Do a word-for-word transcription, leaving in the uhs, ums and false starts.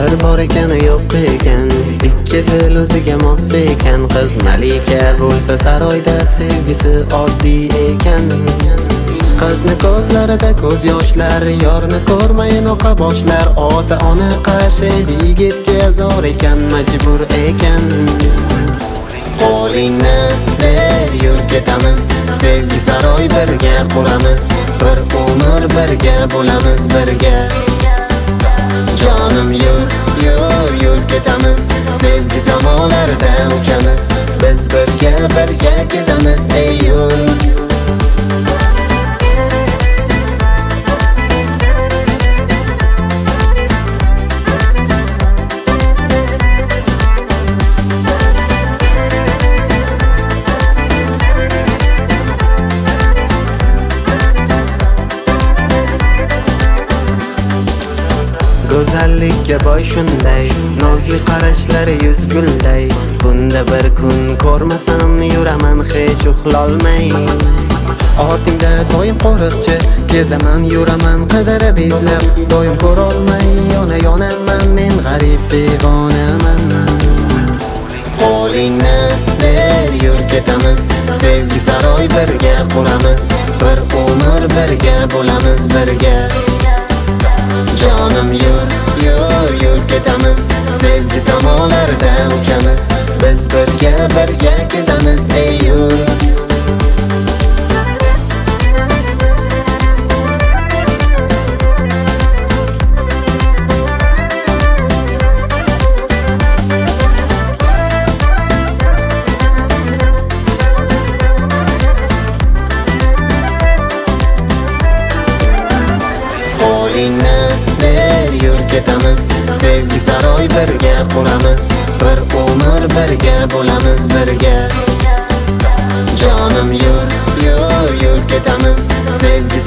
bir bor ekan yo'q ekan, ikki dil o'ziga mos ekan. Qiz malika bo'lsa saroyda, sevgisi oddiy ekan. Qizni ko'zlarida ko'z yoshlar, yorni ko'rmayin oqa boshlar. Ota ona qarshi edi, yigitga zo'r ekan, majbur ekan. Qo'lingni ber, yur ketamiz, sevgi saroy birga quramiz, bir umr birga bo'lamiz birga. Jonim yur, yur, yur ketamiz, sevgi zamonlarda uchamiz, biz birga birga kezamiz, ey yur. Go'zallikka boy shunday, nozli qarashlari yuz gulday. Bunda bir kun ko'rmasam yuraman hech uxlolmay. Ortingda doim qo'riqchi, kezaman yuraman qidirib izlab. Doim ko'rolmay yona yonaman, men g'arib devonaman. Qo'lingni ber, yur ketamiz, sevgi saroy birga quramiz, bir umr birga bo'lamiz birga. Jonim yur, yur, yur ketamiz, sevgi zamonlarda uchamiz, biz birga birga kezamiz, ey yur. Qo'lingni ber, yur ketamiz, sevgi saroy birga quramiz, bir umr birga bo'lamiz birga. Jonim yur, yur, yur ketamiz, sevgi